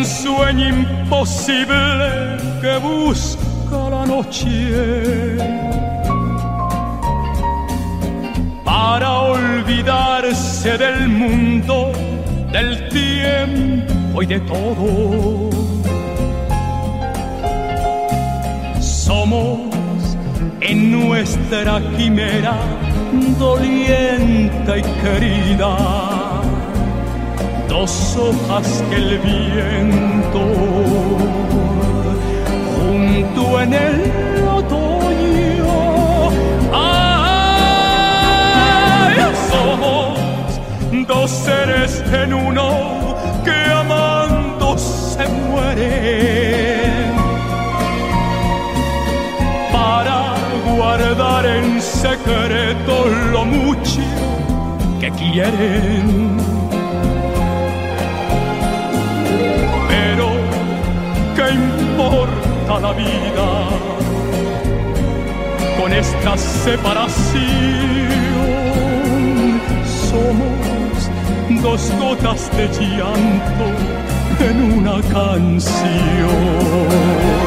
un sueño imposible que busca la noche para olvidarse del mundo, del tiempo y de todo. Somos en nuestra quimera doliente y querida, dos hojas que el viento junto en el otoño. ¡Ay! Somos dos seres en uno que amando se mueren para guardar en secreto lo mucho que quieren. Pero ¿qué importa la vida con esta separación? Somos dos gotas de llanto en una canción.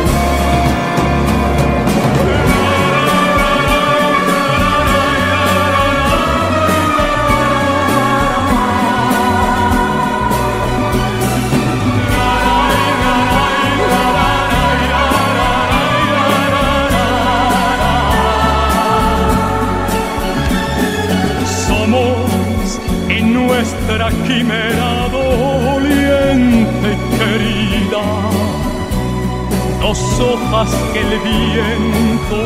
Nuestra quimera doliente y querida, dos hojas que el viento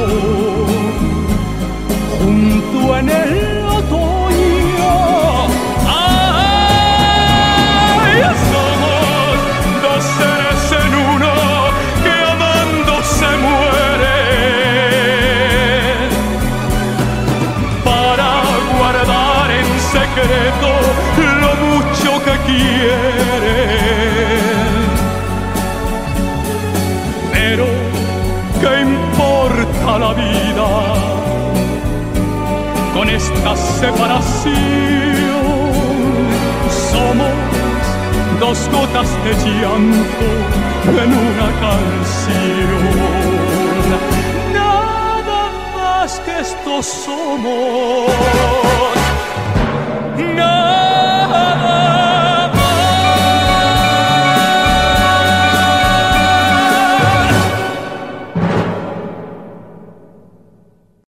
junto en el otoño. ¡Ay! Somos dos seres en uno que amando se mueren para guardar en secreto lo mucho que quieren. Pero ¿qué importa la vida con esta separación? Somos dos gotas de llanto en una canción. Nada más que esto somos.